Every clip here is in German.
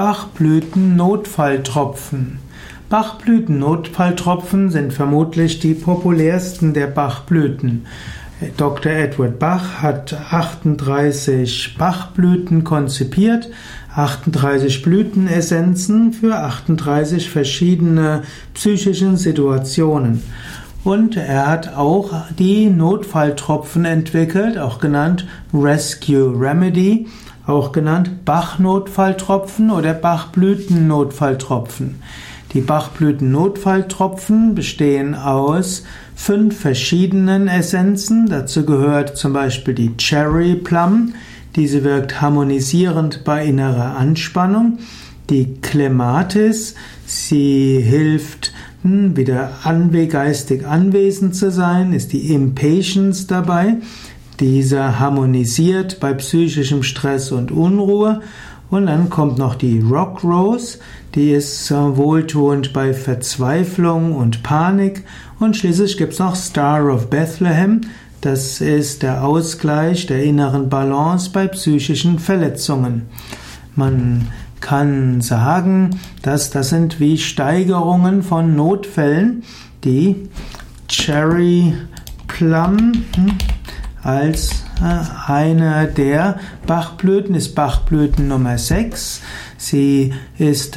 Bachblüten-Notfalltropfen. Bachblüten-Notfalltropfen sind vermutlich die populärsten der Bachblüten. Dr. Edward Bach hat 38 Bachblüten konzipiert, 38 Blütenessenzen für 38 verschiedene psychische Situationen. Und er hat auch die Notfalltropfen entwickelt, auch genannt Rescue Remedy, auch genannt Bach-Notfalltropfen oder Bachblüten-Notfalltropfen. Die Bachblüten-Notfalltropfen bestehen aus 5 verschiedenen Essenzen. Dazu gehört zum Beispiel die Cherry Plum. Diese wirkt harmonisierend bei innerer Anspannung. Die Clematis, sie hilft wieder geistig anwesend zu sein, ist die Impatience dabei. Dieser harmonisiert bei psychischem Stress und Unruhe. Und dann kommt noch die Rock Rose, die ist wohltuend bei Verzweiflung und Panik. Und schließlich gibt es noch Star of Bethlehem, das ist der Ausgleich der inneren Balance bei psychischen Verletzungen. Man kann sagen, dass das sind wie Steigerungen von Notfällen. Die Cherry Plum als eine der Bachblüten ist Bachblüten Nummer 6. Sie ist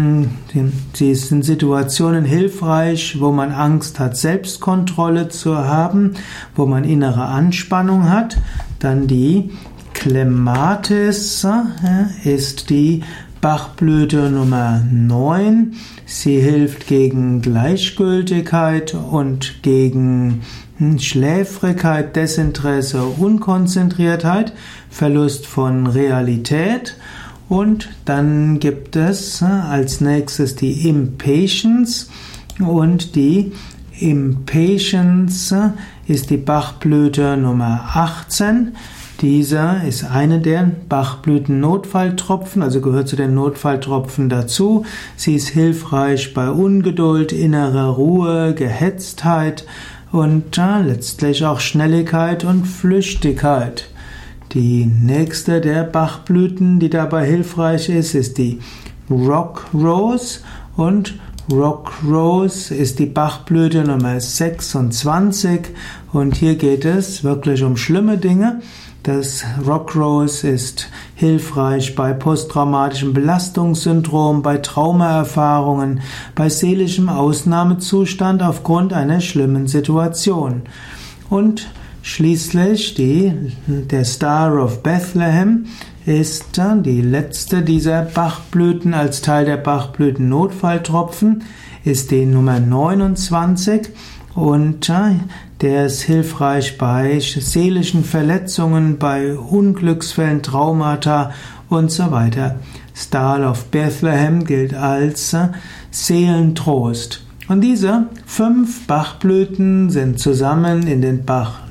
in Situationen hilfreich, wo man Angst hat, Selbstkontrolle zu haben, wo man innere Anspannung hat. Dann die Clematis ist die Bachblüte Nummer 9. Sie hilft gegen Gleichgültigkeit und gegen Schläfrigkeit, Desinteresse, Unkonzentriertheit, Verlust von Realität. Und dann gibt es als nächstes die Impatience. Und die Impatience ist die Bachblüte Nummer 18. Dieser ist eine der Bachblüten-Notfalltropfen, also gehört zu den Notfalltropfen dazu. Sie ist hilfreich bei Ungeduld, innerer Ruhe, Gehetztheit und letztlich auch Schnelligkeit und Flüchtigkeit. Die nächste der Bachblüten, die dabei hilfreich ist die Rock Rose. Und Rock Rose ist die Bachblüte Nummer 26. Und hier geht es wirklich um schlimme Dinge. Das Rock Rose ist hilfreich bei posttraumatischem Belastungssyndrom, bei Traumaerfahrungen, bei seelischem Ausnahmezustand aufgrund einer schlimmen Situation. Und schließlich der Star of Bethlehem ist die letzte dieser Bachblüten als Teil der Bachblüten-Notfalltropfen, ist die Nummer 29. Und der ist hilfreich bei seelischen Verletzungen, bei Unglücksfällen, Traumata und so weiter. Star of Bethlehem gilt als Seelentrost. Und diese 5 Bachblüten sind zusammen in den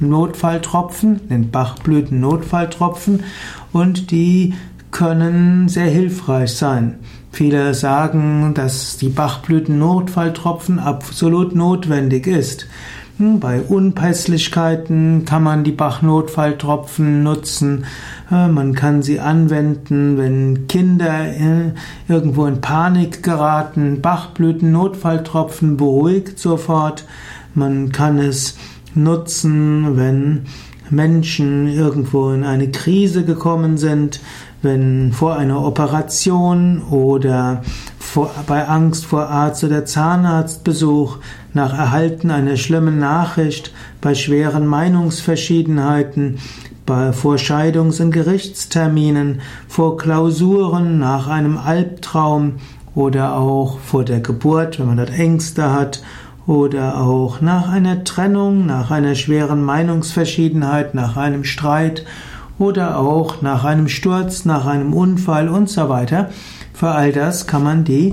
Bachblüten-Notfalltropfen und die können sehr hilfreich sein. Viele sagen, dass die Bachblüten-Notfalltropfen absolut notwendig ist. Bei Unpässlichkeiten kann man die Bach-Notfalltropfen nutzen. Man kann sie anwenden, wenn Kinder irgendwo in Panik geraten. Bachblüten-Notfalltropfen beruhigt sofort. Man kann es nutzen, wenn Menschen irgendwo in eine Krise gekommen sind, wenn vor einer Operation oder bei Angst vor Arzt- oder Zahnarztbesuch, nach Erhalten einer schlimmen Nachricht, bei schweren Meinungsverschiedenheiten, vor Scheidungs- und Gerichtsterminen, vor Klausuren, nach einem Albtraum oder auch vor der Geburt, wenn man dort Ängste hat, oder auch nach einer Trennung, nach einer schweren Meinungsverschiedenheit, nach einem Streit oder auch nach einem Sturz, nach einem Unfall und so weiter. Für all das kann man die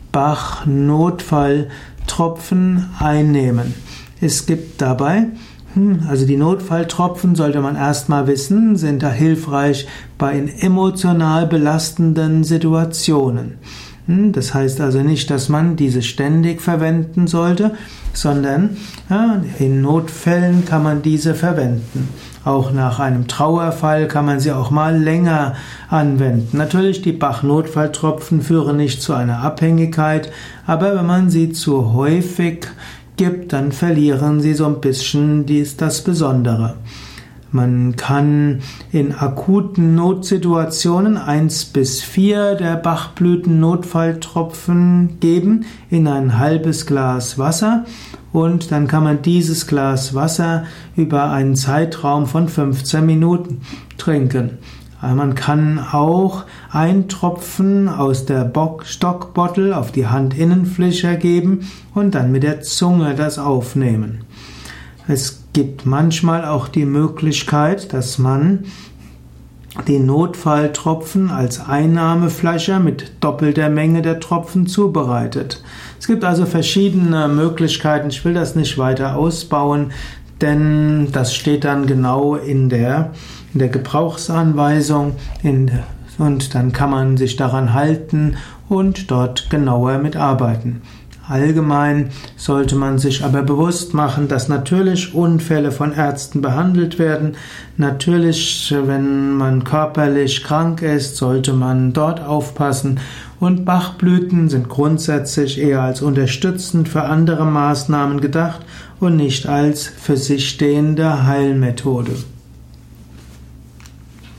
Bach-Notfalltropfen einnehmen. Es gibt dabei, also die Notfalltropfen sollte man erstmal wissen, sind da hilfreich bei emotional belastenden Situationen. Das heißt also nicht, dass man diese ständig verwenden sollte, sondern in Notfällen kann man diese verwenden. Auch nach einem Trauerfall kann man sie auch mal länger anwenden. Natürlich, die Bach-Notfalltropfen führen nicht zu einer Abhängigkeit, aber wenn man sie zu häufig gibt, dann verlieren sie so ein bisschen das Besondere. Man kann in akuten Notsituationen 1 bis 4 der Bachblüten-Notfalltropfen geben in ein halbes Glas Wasser und dann kann man dieses Glas Wasser über einen Zeitraum von 15 Minuten trinken. Man kann auch einen Tropfen aus der Stockbottle auf die Handinnenfläche geben und dann mit der Zunge das aufnehmen. Es gibt manchmal auch die Möglichkeit, dass man die Notfalltropfen als Einnahmeflasche mit doppelter Menge der Tropfen zubereitet. Es gibt also verschiedene Möglichkeiten. Ich will das nicht weiter ausbauen, denn das steht dann genau in der Gebrauchsanweisung und dann kann man sich daran halten und dort genauer mitarbeiten. Allgemein sollte man sich aber bewusst machen, dass natürlich Unfälle von Ärzten behandelt werden. Natürlich, wenn man körperlich krank ist, sollte man dort aufpassen. Und Bachblüten sind grundsätzlich eher als unterstützend für andere Maßnahmen gedacht und nicht als für sich stehende Heilmethode.